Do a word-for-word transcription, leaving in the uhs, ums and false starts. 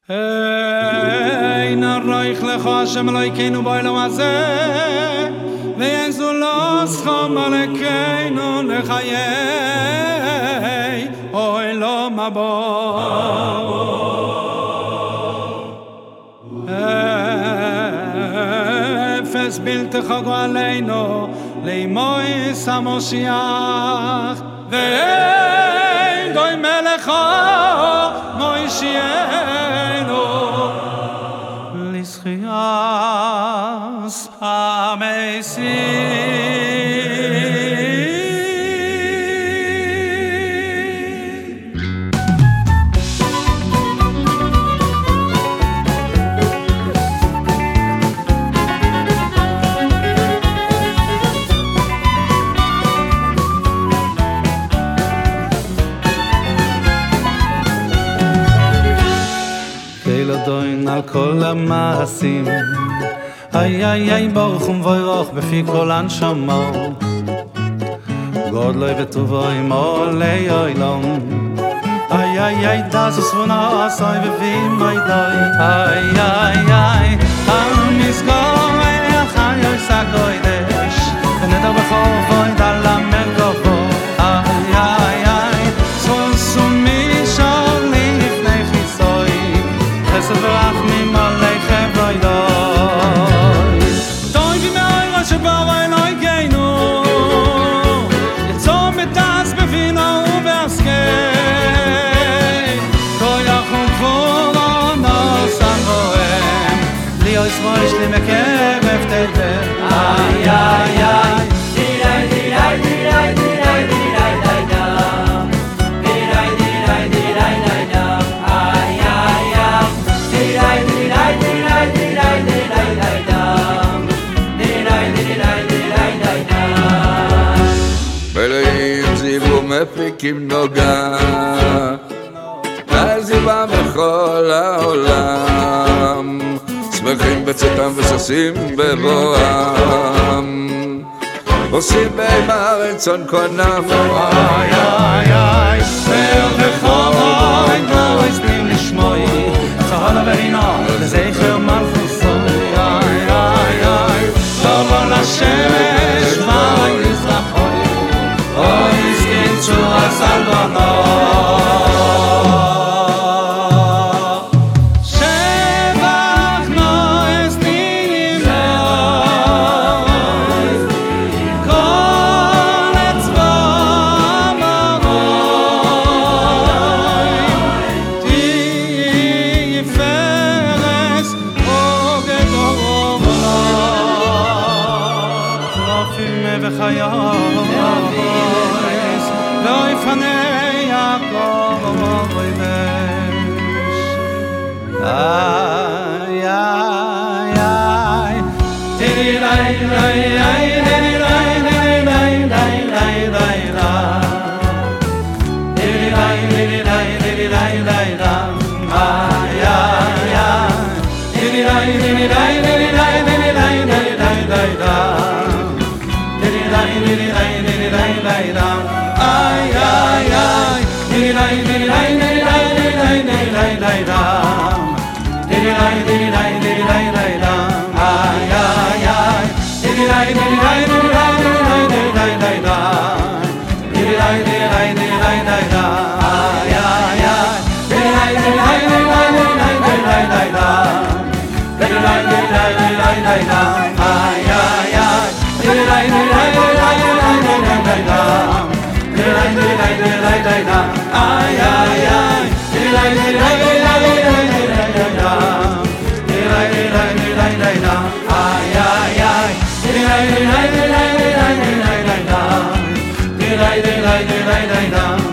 Hey, na roich lecha Hashem Elokeinu ba'olam hazeh, ve'yenzu loschom alekeinu lechayei olam haba. Efes bilti chago aleinu leimois HaMoshiach, ve'ein goy melecha moishienu l'schias hamesim. על כל המעשים איי איי איי ברוך ומבורך בפי כל הנשמות גודלוי וטובוי מולי אילום איי איי איי דזוס ונעשוי ובימי דוי איי איי איי המסגור איך היוי סקוידש ונדר בחורבוי דלמר גובו איי איי איי סוס ומישור לי לפני חיסוי חסד ורחמים עליכם ואידוי טוי במאירה שבאו אלוהינו יצום בטס בבינו ובעסקי כוח וכבודו שם בוהם לי ישמור יש לי מקרב תדבר איי איי איי דירי דירי דירי דירי דירי דידם דירי דירי דירי דידם איי איי איי דירי דירי דירי דירי דירי דידם דירי דירי דירי דידם בלעים זיוו מפיקים נוגה הזיבה בכל העולם שמחים בצאתם וששים בבואם עושים בהם הרצון קונם איי איי איי ואיר וחומוי לא הסבים לשמוי צהלה ורינה לזכר מלכוסוי איי איי איי תבוא לשמש ויזרחוי אוי סקין צורה סלבנות וחייס לא יפנה יעקב ויבש איי איי איי דירי לי לי לי דירי לי לי לי לי לי לי דירי לי לי לי דירי לי לי איי איי איי דירי לי לי לי דירי לי לי לי לי Diri dai diri dai dai dam ay ay ay diri dai diri dai diri dai diri dai dai dam diri dai diri dai diri dai dai dam ay ay ay diri dai diri dai diri dai diri dai dai dam diri dai diri dai diri dai dai dam ay ay ay diri dai diri dai diri dai diri dai dam diri dai diri dai diri dai dai dam ay ay ay diri dai diri dai ay ay ay diri dai diri dai diri dai dam ay ay ay diri dai diri dai diri dai dam diri dai diri dai diri dai dam